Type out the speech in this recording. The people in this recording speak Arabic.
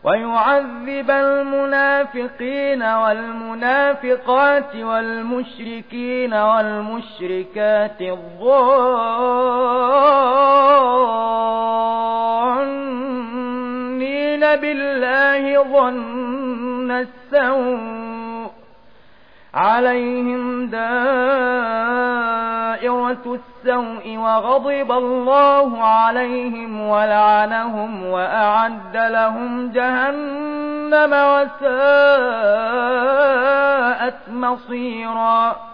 ويعذب المنافقين والمنافقات والمشركين والمشركات الظانين بالله ظن السوء عليهم دائرة السوء وغضب الله عليهم ولعنهم وأعد لهم جهنم وساءت مصيرا.